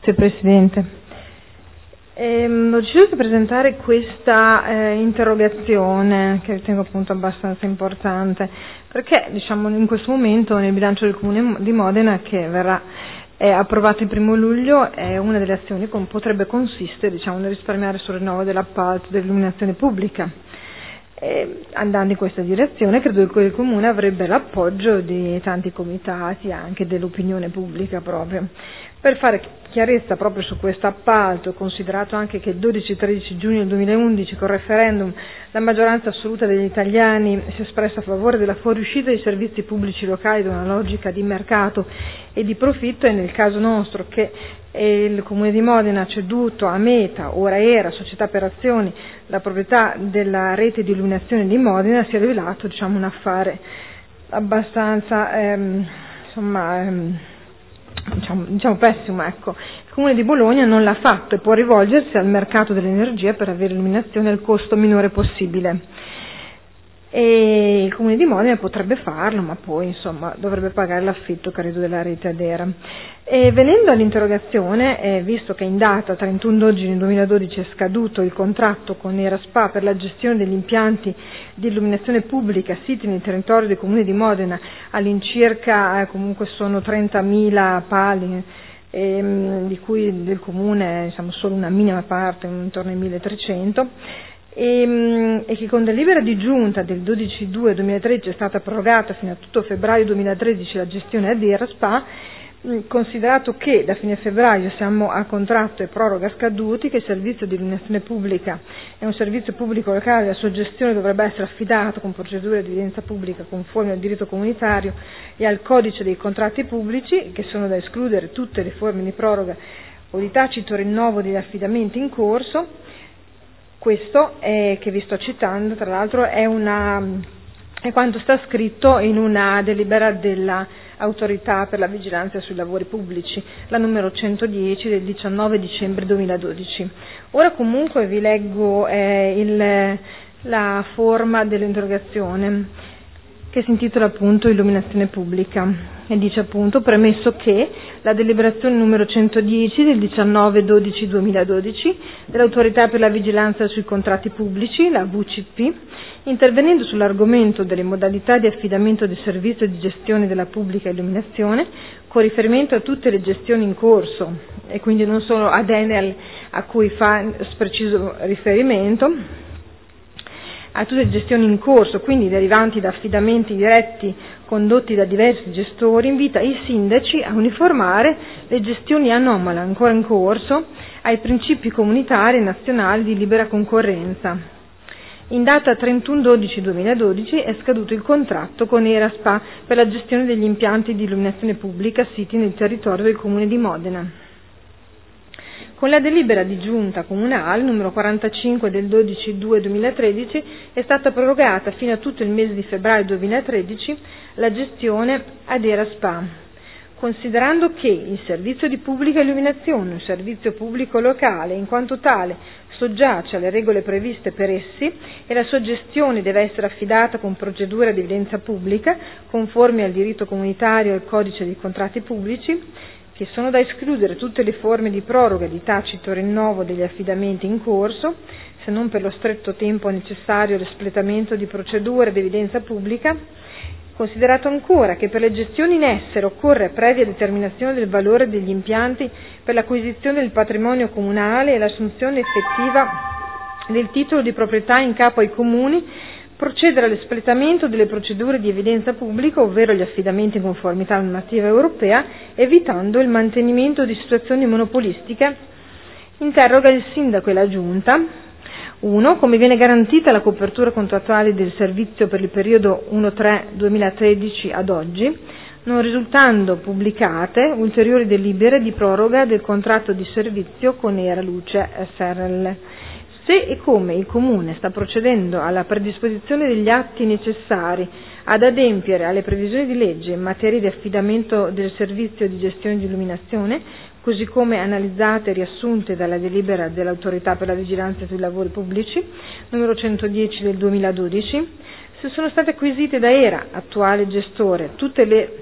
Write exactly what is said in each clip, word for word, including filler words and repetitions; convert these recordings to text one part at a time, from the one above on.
Grazie Presidente. Ehm, ho deciso di presentare questa eh, interrogazione che ritengo appunto abbastanza importante perché diciamo in questo momento nel bilancio del Comune di Modena, che verrà eh, approvato il primo luglio, è una delle azioni che potrebbe consistere diciamo, nel risparmiare sul rinnovo dell'appalto dell'illuminazione pubblica. Eh, andando in questa direzione credo che il Comune avrebbe l'appoggio di tanti comitati, anche dell'opinione pubblica proprio. Per fare chiarezza proprio su questo appalto, considerato anche che il dodici e tredici giugno duemilaundici col referendum la maggioranza assoluta degli italiani si è espressa a favore della fuoriuscita dei servizi pubblici locali da una logica di mercato e di profitto, e nel caso nostro che il Comune di Modena ha ceduto a Meta, ora era Società per Azioni, la proprietà della rete di illuminazione di Modena, si è rivelato diciamo, un affare abbastanza ehm, insomma ehm, Diciamo, diciamo pessimo, ecco. Il Comune di Bologna non l'ha fatto e può rivolgersi al mercato dell'energia per avere illuminazione al costo minore possibile. E il Comune di Modena potrebbe farlo, ma poi insomma dovrebbe pagare l'affitto, credo, della rete Adera. E venendo all'interrogazione, eh, visto che in data trentuno dicembre duemiladodici è scaduto il contratto con Eraspa per la gestione degli impianti di illuminazione pubblica siti nel territorio del Comune di Modena, all'incirca eh, comunque sono trentamila pali, ehm, di cui del Comune diciamo, solo una minima parte, intorno ai milletrecento, e, e che con delibera di giunta del dodici due duemilatredici è stata prorogata fino a tutto febbraio duemilatredici la gestione ad Eraspa, considerato che da fine febbraio siamo a contratto e proroga scaduti, che il servizio di illuminazione pubblica è un servizio pubblico locale, la sua gestione dovrebbe essere affidata con procedure di evidenza pubblica conformi al diritto comunitario e al codice dei contratti pubblici, che sono da escludere tutte le forme di proroga o di tacito rinnovo degli affidamenti in corso. Questo è, che vi sto citando, tra l'altro è, una, è quanto sta scritto in una delibera della Autorità per la vigilanza sui lavori pubblici, la numero centodieci del diciannove dicembre duemiladodici. Ora comunque vi leggo eh, il, la forma dell'interrogazione, che si intitola appunto Illuminazione pubblica, e dice appunto: premesso che la deliberazione numero centodieci del diciannove dodici duemiladodici dell'Autorità per la vigilanza sui contratti pubblici, la V C P, intervenendo sull'argomento delle modalità di affidamento del servizio di gestione della pubblica illuminazione, con riferimento a tutte le gestioni in corso, e quindi non solo ad Enel a cui fa preciso riferimento, a tutte le gestioni in corso, quindi derivanti da affidamenti diretti condotti da diversi gestori, invita i sindaci a uniformare le gestioni anomale ancora in corso ai principi comunitari e nazionali di libera concorrenza. In data trentuno dodici duemiladodici è scaduto il contratto con Eraspa per la gestione degli impianti di illuminazione pubblica siti nel territorio del Comune di Modena. Con la delibera di giunta comunale numero quarantacinque del dodici due duemilatredici è stata prorogata fino a tutto il mese di febbraio duemilatredici la gestione ad Eraspa, considerando che il servizio di pubblica illuminazione, un servizio pubblico locale, in quanto tale soggiace alle regole previste per essi e la sua gestione deve essere affidata con procedura di evidenza pubblica, conformi al diritto comunitario e al codice dei contratti pubblici, che sono da escludere tutte le forme di proroga di tacito rinnovo degli affidamenti in corso, se non per lo stretto tempo necessario all'espletamento di procedure di evidenza pubblica, considerato ancora che per le gestioni in essere occorre previa determinazione del valore degli impianti per l'acquisizione del patrimonio comunale e l'assunzione effettiva del titolo di proprietà in capo ai comuni, procedere all'espletamento delle procedure di evidenza pubblica, ovvero gli affidamenti in conformità alla normativa europea, evitando il mantenimento di situazioni monopolistiche, interroga il sindaco e la giunta. uno. Come viene garantita la copertura contrattuale del servizio per il periodo primo tre duemilatredici ad oggi, non risultando pubblicate ulteriori delibere di proroga del contratto di servizio con Era Luce S R L. Se e come il Comune sta procedendo alla predisposizione degli atti necessari ad adempiere alle previsioni di legge in materia di affidamento del servizio di gestione di illuminazione, così come analizzate e riassunte dalla delibera dell'Autorità per la vigilanza sui lavori pubblici, numero centodieci del duemiladodici, se sono state acquisite da Era, attuale gestore, tutte le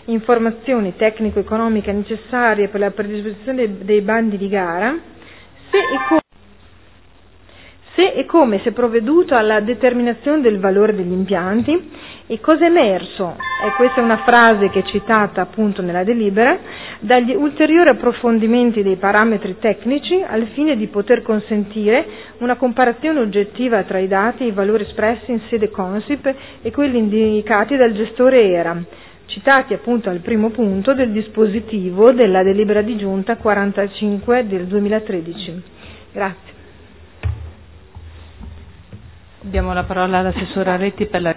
informazioni tecnico-economiche necessarie per la predisposizione dei, dei bandi di gara, se e come se e come si è provveduto alla determinazione del valore degli impianti e cosa è emerso, e questa è una frase che è citata appunto nella delibera, dagli ulteriori approfondimenti dei parametri tecnici al fine di poter consentire una comparazione oggettiva tra i dati e i valori espressi in sede Consip e quelli indicati dal gestore E R A, citati appunto al primo punto del dispositivo della delibera di giunta quarantacinque del duemilatredici. Grazie. Abbiamo la parola all'assessora Retti per la